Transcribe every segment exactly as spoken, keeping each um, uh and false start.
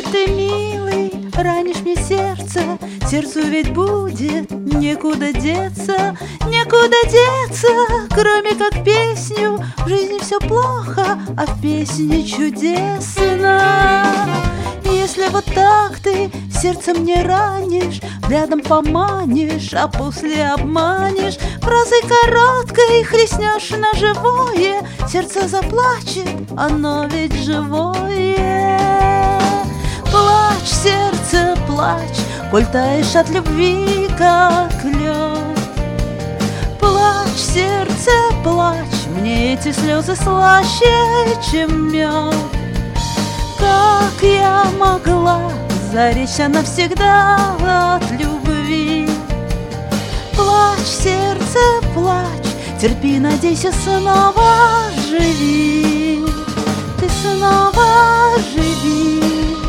Если ты, милый, ранишь мне сердце, сердцу ведь будет некуда деться, некуда деться, кроме как песню. В жизни все плохо, а в песне чудесно. Если вот так ты сердце мне ранишь, взглядом поманишь, а после обманешь, фразой короткой хлестнешь на живое, сердце заплачет, оно ведь живое. Плачь, сердце, плачь, коль таешь от любви, как лед. Плачь, сердце, плачь, мне эти слезы слаще, чем мед. Как я могла заречься навсегда от любви? Плачь, сердце, плачь, терпи, надейся, снова живи. Ты снова живи.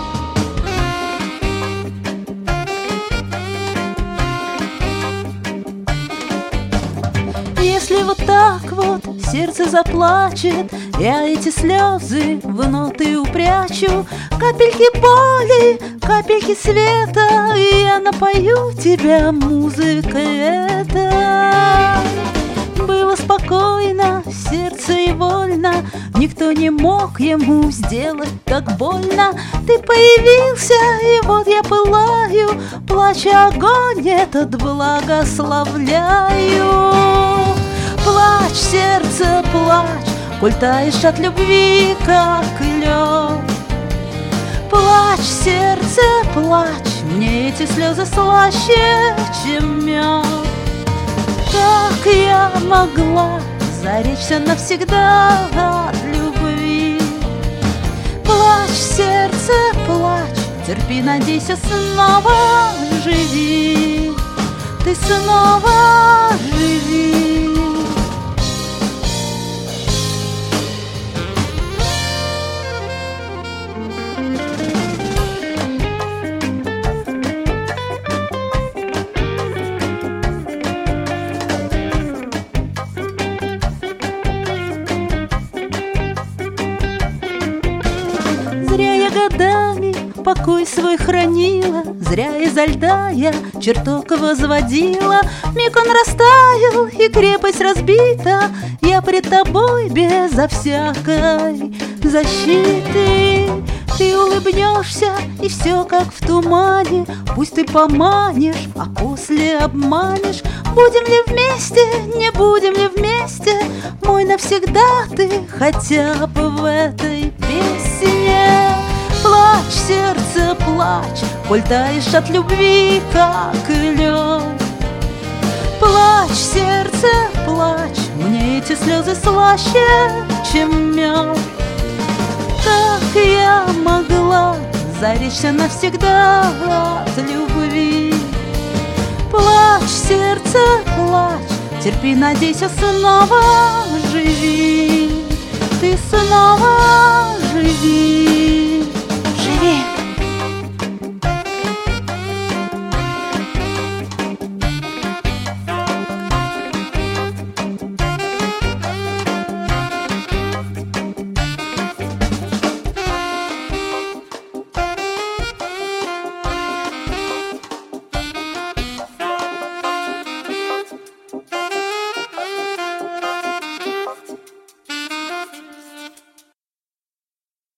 Если вот так вот сердце заплачет, я эти слезы в ноты упрячу. Капельки боли, капельки света, и я напою тебя музыкой этой. Было спокойно, сердце и вольно, никто не мог ему сделать так больно. Ты появился, и вот я пылаю, плача огонь этот благословляю. Плачь, сердце, плачь, коль таешь от любви, как лед. Плачь, сердце, плачь, мне эти слезы слаще, чем мед. Как я могла заречься навсегда от любви? Плачь, сердце, плачь, терпи, надейся, снова живи. Ты снова живи. Зря я годами покой свой хранила, зря изо льда я чертог возводила. Миг он растаял, и крепость разбита, я пред тобой безо всякой защиты. Ты улыбнешься, и все как в тумане, пусть ты поманишь, а после обманешь. Будем ли вместе, не будем ли вместе, мой навсегда ты хотя бы в этой песне. Плачь, сердце, плачь, коль таешь от любви, как лед. Плачь, сердце, плачь, мне эти слезы слаще, чем мед. Как я могла заречься навсегда от любви? Плачь, сердце, плачь, терпи, надейся, снова живи. Ты снова живи.